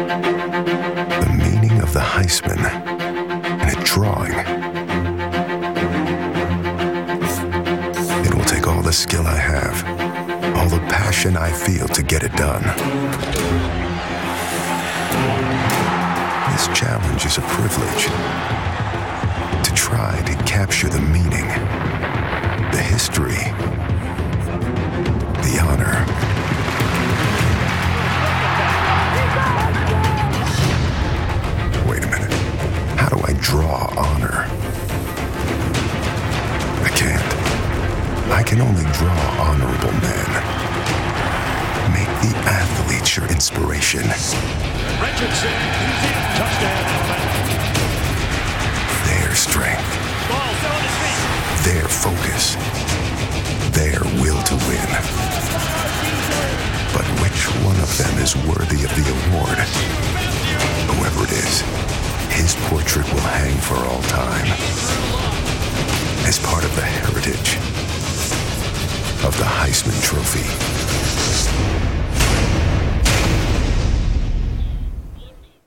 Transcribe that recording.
The meaning of the Heisman in a drawing. It will take all the skill I have, all the passion I feel to get it done. This challenge is a privilege. To try to capture the meaning, the history, the honor. Wait a minute. How do I draw honor? I can't. I can only draw honorable men. Make the athletes your inspiration. Richardson, he's in. Touchdown, Alabama. Their strength. Ball still on his feet. Their focus. Their will to win. But which one of them is worthy of the award? Whoever it is, his portrait will hang for all time as part of the heritage of the Heisman Trophy.